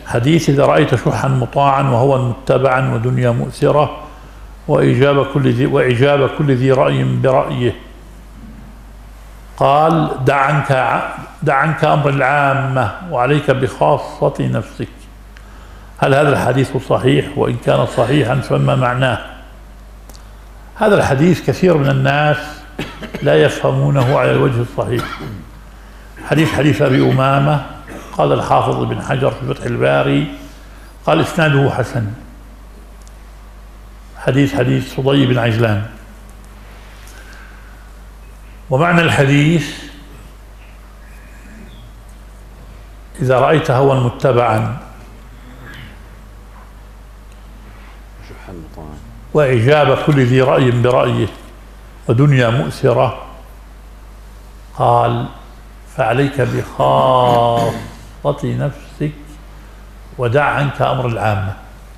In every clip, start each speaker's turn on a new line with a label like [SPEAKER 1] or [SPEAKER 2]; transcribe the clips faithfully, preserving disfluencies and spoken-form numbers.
[SPEAKER 1] حديث إذا رأيت شحا مطاعا وهوى متبعا ودنيا مؤثرة وإجابة كل ذي, وإجابة كل ذي رأي برأيه. قال دع عنك, دع عنك أمر العامة وعليك بخاصة نفسك. هل هذا الحديث صحيح؟ وإن كان صحيحا فما معناه؟ هذا الحديث كثير من الناس لا يفهمونه على الوجه الصحيح. حديث حديث أبي أمامة، قال الحافظ بن حجر في فتح الباري قال إسناده حسن. حديث حديث صدي بن عجلان. ومعنى الحديث إذا رأيت هوى متبعا وإجابة كل ذي رأي برأيه ودنيا مؤثرة، قال فعليك بخاصة نفسك ودع عنك أمر العامة.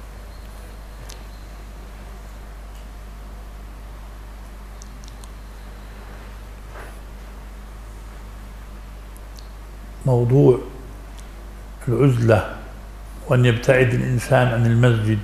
[SPEAKER 1] موضوع العزلة وأن يبتعد الإنسان عن المسجد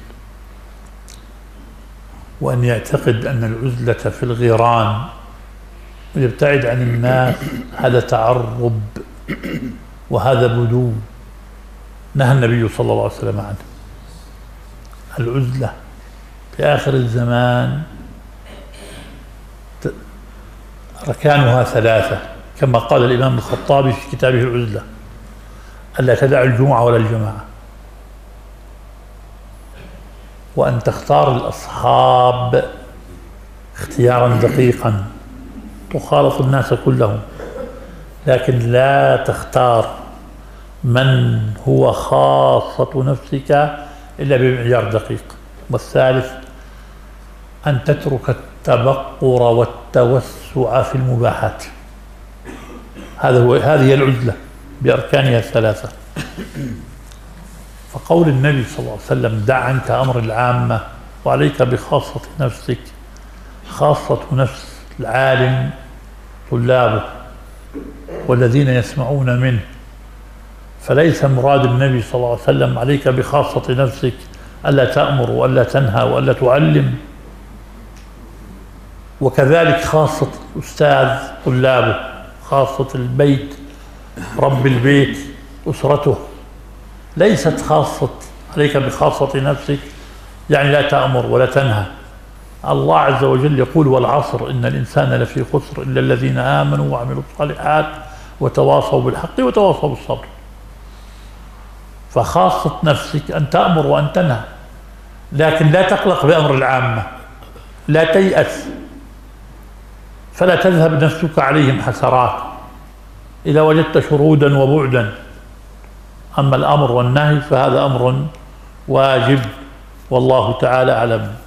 [SPEAKER 1] وأن يعتقد أن العزلة في الغيران ويبتعد عن الناس، هذا تعرب وهذا بدو نهى النبي صلى الله عليه وسلم عنه. العزلة في آخر الزمان ركانها ثلاثة كما قال الإمام الخطابي في كتابه العزلة: ألا تدع الجمعة ولا الجماعة، وأن تختار الأصحاب اختيارا دقيقا تخالط الناس كلهم، لكن لا تختار من هو خاصة نفسك إلا بمعيار دقيق. والثالث أن تترك التبقر والتوسع في المباحات. هذا هو هذه العزلة بأركانها الثلاثة. فقول النبي صلى الله عليه وسلم دع عنك أمر العامة وعليك بخاصة نفسك، خاصة نفس العالم طلابه والذين يسمعون منه، فليس مراد النبي صلى الله عليه وسلم عليك بخاصة نفسك ألا تأمر وألا تنهى وألا تعلم. وكذلك خاصة أستاذ طلابه، خاصة البيت رب البيت أسرته، ليست خاصة عليك بخاصة نفسك يعني لا تأمر ولا تنهى. الله عز وجل يقول والعصر إن الإنسان لفي خسر إلا الذين آمنوا وعملوا الصالحات وتواصوا بالحق وتواصوا بالصبر. فخاصة نفسك أن تأمر وأن تنهى، لكن لا تقلق بأمر العامة، لا تيأس، فلا تذهب نفسك عليهم حسرات إذا وجدت شرودا وبعدا. أما الأمر والنهي فهذا أمر واجب، والله تعالى أعلم.